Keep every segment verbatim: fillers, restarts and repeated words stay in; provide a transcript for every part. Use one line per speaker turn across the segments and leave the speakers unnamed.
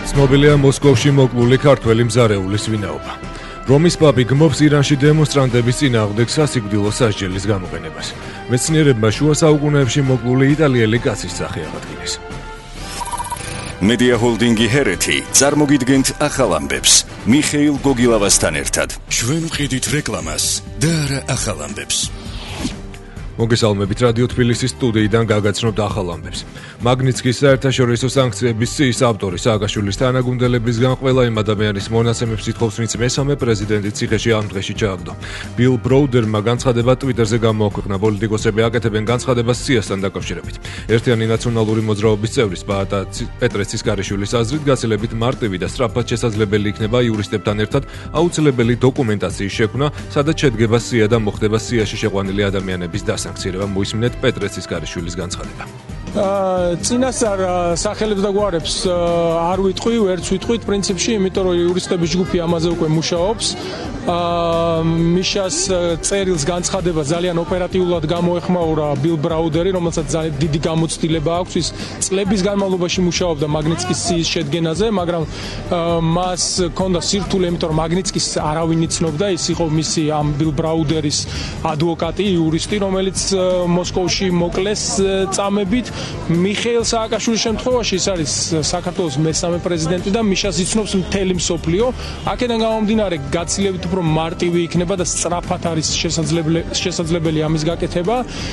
ცნობილია მოსკოვში მოკლული ქართველი მზარეულის ვინაობა. რომის პაპი გმობს ირანში დემონსტრანტების წინააღმდეგ სასიკვდილო სასჯელის გამოყენებას. მეცნიერებმა შუა საუკუნეებში მოკლული იტალიელი კაცის სახე აღადგინეს.
მედია ჰოლდინგი ჰერეთი წარმოგიდგენთ ახალ ამბებს მიხეილ გოგილავასთან ერთად. ჩვენ ვყიდით რეკლამას და არა ახალ ამბებს.
მოგესალმებით რადიო თბილისის სტუდიიდან გაგაცნობთ ახალ ამბებს. მაგნიცკის საერთაშორისო სანქციების სიის ავტორი სააკაშვილის თანაგუნდელებისგან ყველა იმ ადამიანის მონაცემებს ითხოვს, ვინც მესამე პრეზიდენტის ციხეში ამ დღეში ჩააგდო. ბილ ბროუდერმა განცხადება ტვიტერზე გამოაქვეყნა. პოლიტიკოსები აკეთებენ განცხადებას სიასთან დაკავშირებით. ერთიანი ნაციონალური მოძრაობის წევრის ბაატა პეტრე ცისკარიშვილის აზრით, გაცილებით მარტივი და სწრაფად შესაძლებელი იქნება იურისტებთან ერთად აუცილებელი დოკუმენტაციის შექმნა, სადაც შედგება სია და მოხდება სიაში შეყვანილი ადამიანების დასაქმება. მოისმინეთ პეტრე ცისკარიშვილის განცხადება.
წინასწარ სახელებს და გვარებს არ ვიტყვი, ვერც ვიტყვით პრინციპში, იმიტომ რომ იურისტების ჯგუფი ამაზე უკვე მუშაობს. მიშას წერილს განცხადება ძალიან ოპერატიულად გამოეხმაურა ბილ ბრაუდერი, რომელსაც ძალიან დიდი გამოცდილება აქვს. ის წლების განმავლობაში მუშაობდა მაგნიცკის სიის შედგენაზე, მაგრამ მას ჰქონდა სირთულე, იმიტომ რომ მაგნიცკის არავინ იცნობდა, ის იყო მისი ამ ბილ ბრაუდერის ადვოკატი, იურისტი, რომელიც მოსკოვში მოკლეს წამებით. მიხეილ სააკაშვილის შემთხვევაში ის არის საქართველოს მესამე პრეზიდენტი და მიშას იცნობს მთელი მსოფლიო. აქედან გამომდინარე, გაცილებით უფრო მარტივი იქნება და სწრაფად არის შესაძლებელი ამის გაკეთება.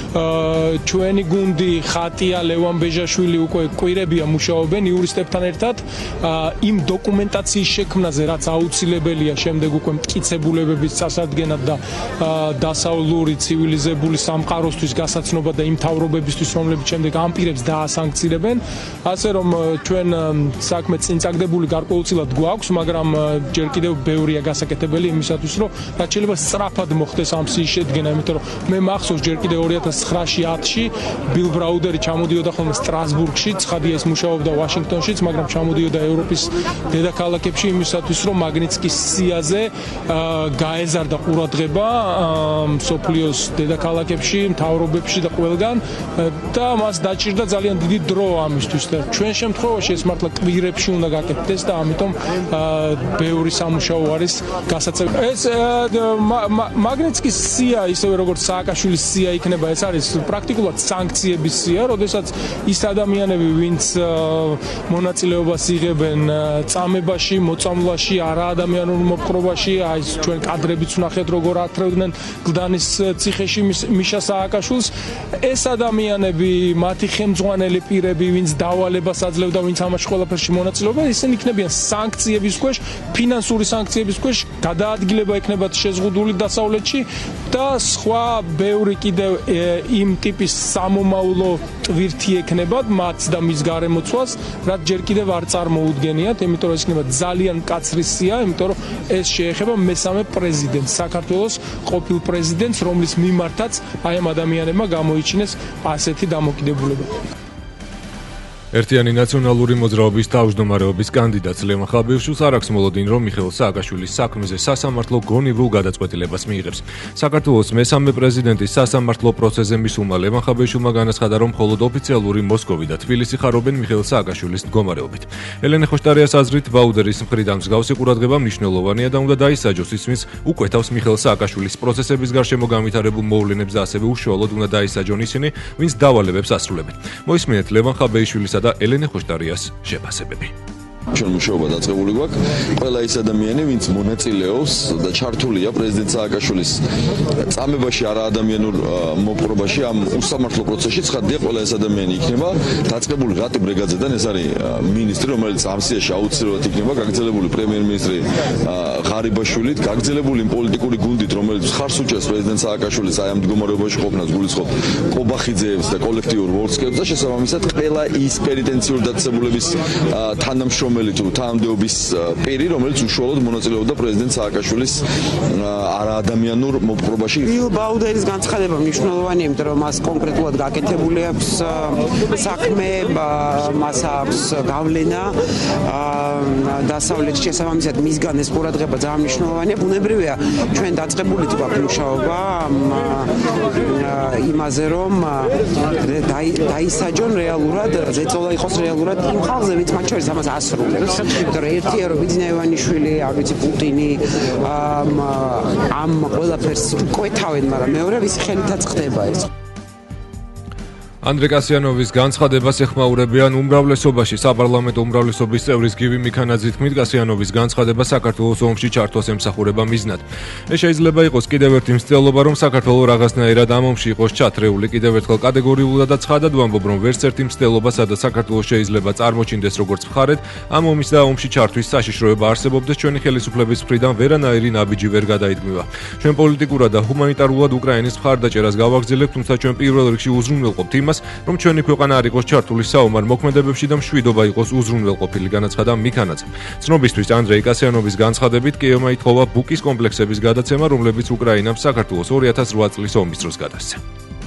ჩვენი გუნდი ხატია, ლევან ბეჟაშვილი უკვე კვირებია მუშაობენ იურისტებთან ერთად იმ დოკუმენტაციის შექმნაზე, რაც აუცილებელია შემდეგ უკვე მტკიცებულებების წასადგენად და დასავლური ცივილიზებული სამყაროსთვის გასაცნობა და იმ მთავრობებისთვის, რომლებიც შემდეგ ამ პირებს დაასანქცირებენ. ასე რომ ჩვენ საქმე წინ წაგდებული გარკვეულწილად გვაქვს, მაგრამ ჯერ კიდევ ბევრია გასაკეთებელი იმისათვის, რომ რაც შეიძლება სწრაფად მოხდეს ამ სიის შედგენა, იმიტომ რომ მე მახსოვს ჯერ კიდევ ორი ათას ცხრაში ათში ბილ ბრაუდერი ჩამოდიოდა ხოლმე სტრასბურგში, ცხადია ის მუშაობდა ვაშინგტონშიც, მაგრამ ჩამოდიოდა ევროპის დედაქალაქებში იმისათვის, რომ მაგნიცკის სიაზე გაეზარდა ყურადღება მსოფლიოს დედაქალაქებში, მთავრობებში და ყველგან და მას დაჭირდა ძალიან დიდი დრო ამისთვის და ჩვენ შემთხვევაში ეს მართლა კვირებში უნდა გაკეთდეს და ამიტომ ბევრი სამუშაო არის გასაწევი. ეს მაგნიცკის სია, ისევე როგორც სააკაშვილის სია იქნება, ეს არის პრაქტიკულად სანქციების სია, როდესაც ის ადამიანები, ვინც მონაწილეობას იღებენ წამებაში, მოწამვლაში, არაადამიანურ მოპყრობაში, აი ჩვენ კადრებიც ვნახეთ, როგორ ათრევდნენ გლდანის ციხეში მიშა სააკაშვილს, ეს ადამიანები, მათი ხელმძღვანელი პირები, ვინც დავალებას აძლევდა, ვინც ამაში ყველაფერში მონაწილეობდა, ისინი იქნებიან სანქციების ქვეშ, ფინანსური სანქციების ქვეშ, გადაადგილება იქნებათ შეზღუდული დასავლეთში და სხვა ბევრი კიდევ იმ ტიპის სამომავლო ტვირთი ექნებათ მათ და მის გარემოცვას, რაც ჯერ კიდევ არ წარმოუდგენიათ, იმიტომ რომ ეს იქნება ძალიან მკაცრი სია, იმიტომ რომ ეს შეეხება მესამე პრეზიდენტს, საქართველოს ყოფილ პრეზიდენტს, რომლის მიმართაც აი ამ ადამიანებმა გამოიჩინეს ასეთი დამოკიდებულება.
ერთიანი ნაციონალური მოძრაობის თავმჯდომარეობის კანდიდატს ლევან ხაბიაშვილს არ აქვს მოლოდინი, რომ მიხეილ სააკაშვილის საქმეზე სასამართლო გონივრულ გადაწყვეტილებას მიიღებს. საქართველოს მესამე პრეზიდენტის სასამართლო პროცესზე მისულმა ლევან ხაბიაშვილმა განაცხადა, რომ მხოლოდ ოფიციალური მოსკოვი და თბილისი ხარობენ მიხეილ სააკაშვილის მდგომარეობით. ელენე ხოშტარიას აზრით, ბაუდერის მხრიდან მსგავსი ყურადღება მნიშვნელოვანია და უნდა დაისაჯოს ის, ვინც უკვეთავს მიხეილ სააკაშვილის პროცესების გარშემო განვითარებულ მოვლენებს და ასევე უშუალოდ უნდა დაისაჯონ ისინი, ვინც დავალებებს ასრულებენ. მოისმინეთ ლევან ხაბიაშვილის და ელენე ხოშტარიას შეფასებები.
ჩვენ მუშაობა დაწყებული გვაქვს. ყველა ის ადამიანი, ვინც მონაწილეობს და ჩართულია პრეზიდენტ სააკაშვილის წამებაში, არაადამიანურ მოპყრობაში, ამ უსამართლო პროცესში, ცხადია, ყველა ეს ადამიანი იქნება დაწყებული რატი ბრეგაძედან, ეს არის მინისტრი, რომელიც ამ სიაში აუცილებლად იქნება გაგრძელებული პრემიერ-მინისტრი ღარიბაშვილით, გაგრძელებული პოლიტიკური გუნდით, რომელიც ხარს უჭერს პრეზიდენტ სააკაშვილის აი ამ მდგომარეობაში ყოფნას, გულისხმობ კობახიძეებს და კოლექტიურ ვორკსკებს და შესაბამისად ყველა ის პენიტენციური დაწესებულების თანამშრომელი თუ თანამდებობის პირი, რომელიც უშუალოდ მონაწილეობდა პრეზიდენტ სააკაშვილის არაადამიანურ მოპყრობაში.
ბილ ბრაუდერის განცხადება მნიშვნელოვანია, იმიტომ რომ მას კონკრეტულად გაკეთებული აქვს საქმე, მას აქვს გავლენა დასავლეთში, შესაბამისად მისგან ეს ყურადღება ძალიან მნიშვნელოვანია. ბუნებრივია, ჩვენ დაწყებული გვაქვს მუშაობა იმაზე, რომ დაისაჯონ რეალურად, ზეწოლა იყოს რეალურად იმ ხალხზე, ვინც მათ შორის ამას ასრულებს. ინტერესს. იმიტომ რომ ერთია რომ ბიძინაევანიშვილი, არ ვიცი პუტინი ამ ყველაფერს კვეთავენ, მაგრამ მეორე ვის ხელითაც ხდება ეს.
ანდრე კასიანოვის განცხადებას ეხმაურებიან უმრავლესობაში საპარლამენტო უმრავლესობის წევრის გივი მიქანაძის თქმით, კასიანოვის განცხადება საქართველოს ომში ჩართვას ემსახურება მიზნად. ეს შეიძლება იყოს კიდევ ერთი მცდელობა, რომ საქართველო რაღაცნაირად ამ ომში იყოს ჩათრეული. კიდევ ერთხელ კატეგორიულად და ცხადად ვამბობ, რომ ვერც ერთი მცდელობა, სადაც საქართველოს შეიძლება წარმოჩინდეს როგორც მხარეთ, ამ ომის და ომში ჩართვის საშიშროება არსებობდეს, ჩვენი ხელისუფლების მხრიდან ვერანაირი ნაბიჯი ვერ გადაიდგმება. ჩვენ პოლიტიკურად და ჰუმანიტარულად უკრაინის მხარდაჭერას გავაგრძელებთ, თუმცა ჩვენ პირველ რიგში უზრუნველყოფთ იმას, რომ ჩვენი ქვეყანა არ იყოს ჩართული საომარ მოქმედებებში და მშვიდობა იყოს უზრუნველყოფილი, განაცხადა მიქანაძემ. ცნობისთვის ანდრეი კასიანოვის განცხადებით კიევმა ითხოვა ბუკის კომპლექსების გადაცემა, რომლებიც უკრაინამ საქართველოს ორი ათას ოთხ წლის ომის დროს გადასცა.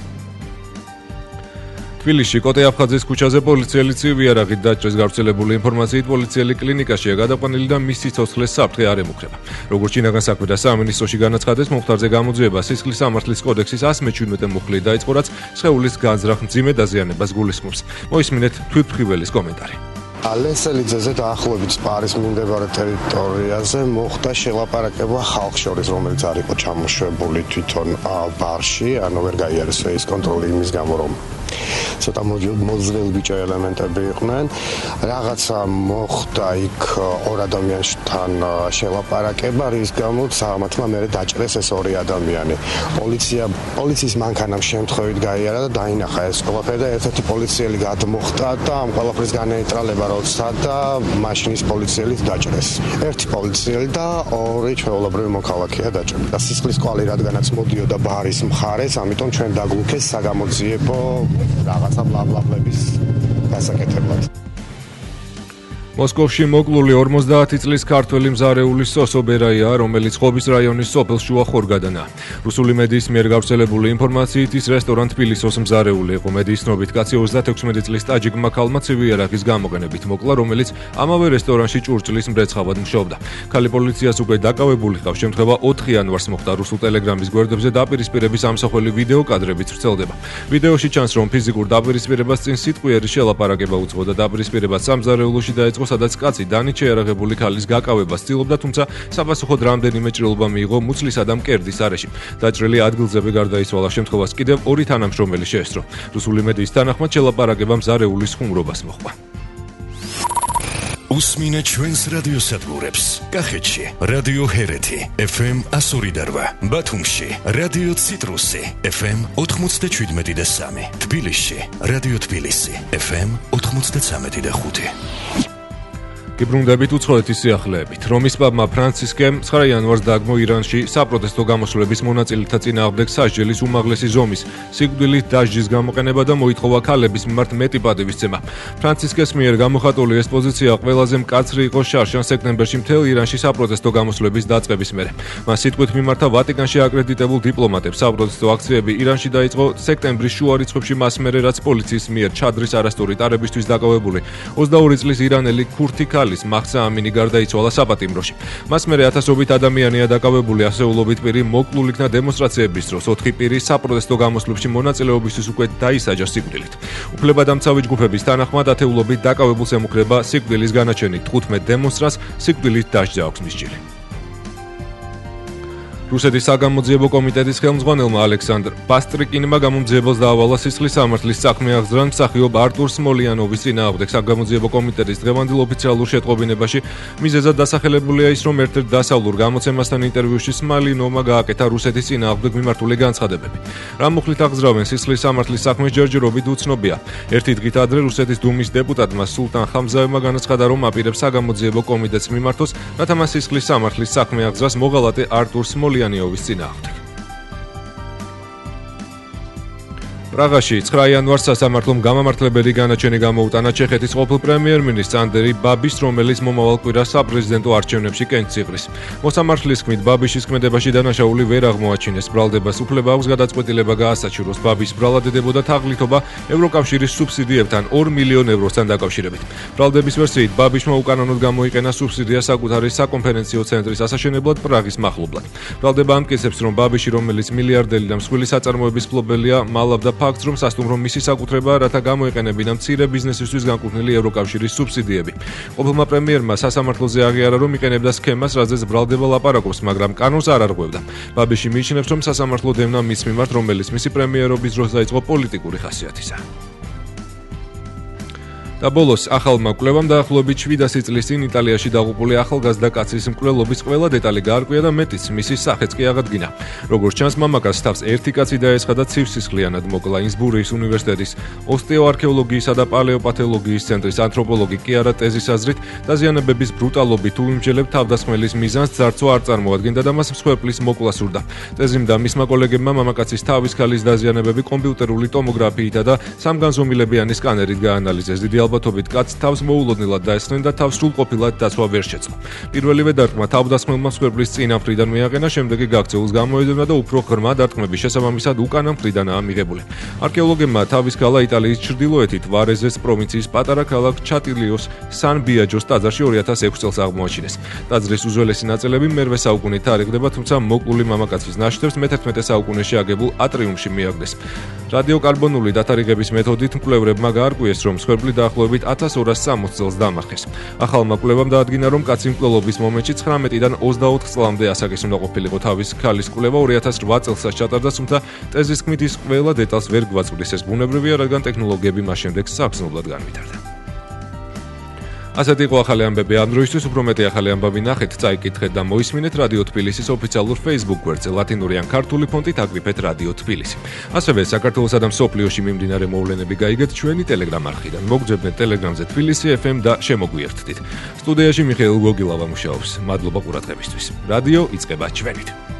თბილისში კოტე აფხაძის ქუჩაზე პოლიციელი ცივი არაღით დაჭრეს. გავრცელებული ინფორმაციით პოლიციელი კლინიკაშია გადაყვანილი და მის სიცოცხლეს საფრთხე არ ემუქრება. როგორც შინაგან საქმეთა სამინისტროში განაცხადეს, მომხდარზე გამოძიება სისხლის სამართლის კოდექსის εκατს მეჩვიდმეტე მუხლით დაიწყო, რაც სხეულის განზრახ მძიმე დაზიანებას გულისხმობს. მოისმინეთ თვითმფრიველის კომენტარი.
ლესელიძეზე დაახლოებით სპარის მიმდებარე ტერიტორიაზე მოხდა შელაპარაკება ხალხს შორის, რომელიც არ იყო ჩამოშვებული თვითონ ბარში, ანუ ვერ გაიარეს ეს კონტროლი იმის გამო, რომ ცოტა მოძრაობ ბიჭო ელემენტები იყვნენ. რაღაცა მოხდა იქ ორ ადამიანთან შელაპარაკება, რის გამოც მათმა მერე დაჭრეს ეს ორი ადამიანი. პოლიცია პოლიციის მანქანამ შემთხვევით გაიარა და დაინახა ეს ყველაფერი და ერთ-ერთი პოლიციელი გადმოხტა და ამ ყველაფრის განეიტრალება როცა და მაშინის პოლიციელით დაჭრეს. ერთი პოლიციელი და ორი ჩვეულებრივი მოქალაქეა დაჭრილი. და სისხლის კვალი რადგანაც მოდიოდა ბარის მხარეს, ამიტომ ჩვენ დაგლუქეს საგამოძიებო რაღაცა ბლაბლაბლების დასაკეთებლად.
მოსკოვში მოკლული ორმოცდაათი წლის ქართველი მზარეული სოსო ბერაია, რომელიც ხობის რაიონის სოფელ შუა ხორგადანაა. რუსული მედიის მიერ გავრცელებული ინფორმაციით ის რესტორან თბილისოს მზარეული იყო. მედიის ცნობით კაცი ოცდათექვსმეტი წლის ტაჯიკმა ქალმა ცივი არაღის გამოყენებით მოკლა, რომელიც ამავე რესტორანში ჭურჭლის მრეცხავად მუშაობდა. ქალი პოლიციას უკვე დაკავებული ყავს. შემთხვევა ოთხი იანვარს მოხდა. რუსულ ტელეგრამის გვერდებზე დაპირისპირების ამსახველი ვიდეო კადრებიც ვრცელდება. ვიდეოში ჩანს, რომ ფიზიკურ დაპირისპირებას წინ სიტყვიერი შელაპარაკება უძღვოდა. დაპირისპირება სამზარეულოში დაიწყო, სადაც კაცი დანით შეიარაღებული ქალის გაკავებას ცდილობდა, თუმცა საპასუხოდ რამდენიმე ჭრილობა მიიღო მუცლისა და მკერდის არეში. დაჭრილი ადგილზევე გარდაიცვალა. შემთხვევას კიდევ ორი თანამშრომელი შეესწრო. რუსული მედიის თანახმად შელაპარაკება მზარეულის ხუმრობას მოჰყვა.
უსმინეთ ჩვენს რადიოსადგურებს. კახეთში რადიო ჰერეთი ეფ ემ εκατს ორი და რვა, ბათუმში რადიო ციტრუსი ეფ ემ ოთხმოცდაშვიდმეტი და სამი, თბილისში რადიო თბილისი ეფ ემ ოთხმოცდაცამეტი და ხუთი.
გიბრუნდებით უცხოეთის სიახლეებით. რომის პაპმა ფრანცისკემ ცხრა იანვარს დააგმო ირანში საპროტესტო გამოსვლების მონაწილეთა წინააღმდეგ სასჯელის უმაღლესი ზომის სიკვდილით დასჯის გამოყენება და მოითხოვა ქალების მიმართ მეტი პატივისცემა. ფრანცისკეს მიერ გამოხატული ეს პოზიცია ყველაზე მკაცრი იყო შარშან სექტემბერში მთელ ირანში საპროტესტო გამოსვლების დაწყების მერე. მას სიტყვით მიმართა ვატიკანში აკრედიტებულ დიპლომატებს. საპროტესტო აქციები ირანში დაიწყო სექტემბრის შუა რიცხვებში მას მერე, რაც პოლიციის მიერ ჩადრის არასტური ტარებისთვის დაკავებული ოცდაორი წლის ირანელი ქურთი ქალი მახსა ამინი გარდაიცვალა საპატიმროში. მას მერე ათასობით ადამიანია დაკავებული. ასეულობით პირი მოკლულ იქნა დემონსტრაციების დროს. ოთხი პირი საპროტესტო გამოსვლებში მონაწილეობისთვის უკვე დაისაჯა სიკვდილით. უფლებადამცავი ჯგუფების თანახმად ათეულობით დაკავებულს ემუქრება სიკვდილის განაჩენი. თხუთმეტ დემონსტრანტს სიკვდილით დასჯა აქვს მისჯილი. რუსეთის საგამოძიებო კომიტეტის ხელმძღვანელმა ალექსანდრ პასტრიკინმა გამომძიებელს დაავალა სისხლის სამართლის საქმე აღძრან მსახიობ არტურ სმოლიანოვის წინააღმდეგ. საგამოძიებო კომიტეტის დღევანდელ ოფიციალურ შეტყობინებაში მიზეზად დასახელებულია ის, რომ ერთ-ერთ დასავლურ გამოცემასთან ინტერვიუში სმოლიანოვმა გააკეთა რუსეთის წინააღმდეგ მიმართული განცხადებები. რამ მუხლით აღძრავენ სისხლის სამართლის საქმეს ჯერჯერობით უცნობია. ერთი დღით ადრე რუსეთის დუმის დეპუტატმა სულტან ხამზაევმა განაცხადა, რომ აპირებს საგამოძიებო კომიტეტს მიმართოს, რათა მას სისხლის სამართლის საქმე აღძრას მოღალატე არტურ სმოლიანოვის წინააღმდეგ. პრაღაში ცხრა იანვარს სასამართლომ გამამართლებელი განაჩენი გამოუტანა ჩეხეთის ყოფილ პრემიერ-მინისტრ ანდრეი ბაბის, რომელიც მომავალ კვირას საპრეზიდენტო არჩევნებში კენჭს იღრის. მოსამართლის თქმით, ბაბიშის ქმედებაში დანაშაული ვერ აღმოაჩინეს. ბრალდებას უფლება აქვს გადაწყვეტილება გაასაჩივროს. ბაბის ბრალად ედებოდა თაღლითობა ევროკავშირის სუბსიდიებთან ორ მილიონ ევროსთან დაკავშირებით. ბრალდების ვერსიით, ბაბიშმა უკანონოდ გამოიყენა სუბსიდია საკუთარი საკონფერენციო ცენტრის ასაშენებლად პრაღის მახლობლად. ბრალდება ამტკიცებს, რომ ბაბიში, რომელიც მილიარდელი და მსხვილი საწარმოების მფლობელია, მალავდა ფაქტს, რომ სასტუმრო მისი საკუთრებაა, რათა გამოეყენებინა მცირე ბიზნესისთვის განკუთვნილი ევროკავშირის სუბსიდიები. ყოფილმა პრემიერმა სასამართლოზე აღიარა, რომ იყენებდა სქემას, რაზეც ბრალდება ლაპარაკობს, მაგრამ კანონს არ არღვევდა. ბაბიში მიიჩნევს, რომ სასამართლო დევნა მის მიმართ, რომელიც მისი პრემიერობის დროს დაიწყო პოლიტიკური ხასიათისაა. და ბოლოს ახალმა კვლევამ დაახლოებით შვიდასი წლის წინ იტალიაში დაღუპული ახალგაზრდა კაცის მკვლელობის ყველა დეტალი გაარკვია და მეტიც მისი სახეც კი აღადგინა. როგორც ჩანს, მამაკაცს თავს ერთი კაცი დაესხა და ცივსისხლიანად მოკლა. ინსბურგის უნივერსიტეტის ოსტეოარქეოლოგიისა და პალეოპათოლოგიის ცენტრის ანთროპოლოგი კიარა ტეზის აზრით, დაზიანებების ბრუტალობით უმჯელებ თავდასხმელის მიზანს ძარცვა არ წარმოადგენდა და მას მსხვერპლის მოკლა სურდა. ტეზიმ და მისმა კოლეგებმა მამაკაცის თავის ქალის დაზიანებები კომპიუტერული ტომოგრაფიითა და სამგანზომილებიანი სკანერით გაანალიზეს. დიდი ალბათობით კაცს თავს მოულოდნელად დაესხნენ და თავს სრულყოფილად დაცვა ვერ შეძლო. პირველივე დარტყმა თავდასხმელმა მსხვერპლის წინა მხრიდან მიაყენა, შემდეგი გაქცეულს გამოეძებნა და უფრო ღრმა დარტყმების შესაბამისად უკანა მხრიდანაა მიღებული. არქეოლოგებმა თავის ქალა იტალიის ჩრდილოეთით ვარეზეს პროვინციის პატარა ქალაქ ჩატილიოს სან ბიაჯოს ტაძარში ორი ათას ექვსი წელს აღმოაჩინეს. ტაძრის უძველესი ნაწილები მერვე საუკუნით თარიღდება, თუმცა მოკლული მამაკაცის ნაშთებს მეთერთმეტე საუკუნეში აგებულ ატრიუმში მიაგდეს. რადიოკარბონული დათარიღების მეთოდით მკვლევრებმა გაარკვიეს, რომ მსხვერპლი დაახლოებით ათას ორას სამოცი წელს დამარხეს. ახალმა კვლევამ დაადგინა, რომ კაცი მკვლელობის მომენტში ცხრამეტიდან ოცდაოთხ წლამდე ასაკის უნდა ყოფილიყო. თავის ქალის კვლევა ორი ათას რვა წელსაც ჩატარდა, თუმცა ტეზის თქმით ის ყველა დეტალს ვერ გვაწვდის. ეს ბუნებრივია, რადგან ტექნოლოგიები მას შემდეგ საგრძნობლად განვითარდა. ასეთი იყო ახალი ამბები ამ დროისთვის. უფრო მეტი ახალი ამბები ნახეთ, წაიკითხეთ და მოისმინეთ რადიო თბილისის ოფიციალურ Facebook გვერდზე ლათინური ან ქართული ფონტით აკრიფეთ რადიო თბილისი. ასევე საქართველოსა და მსოფლიოში მიმდინარე მოვლენები გაიგეთ ჩვენი Telegram არხიდან. მოგძებნეთ Telegramზე თბილისი ეფ ემ და შემოგვიერთდით. სტუდიაში მიხეილ გოგილავა მუშაობს. მადლობა ყურადღებისთვის. რადიო იწყება ჩვენით.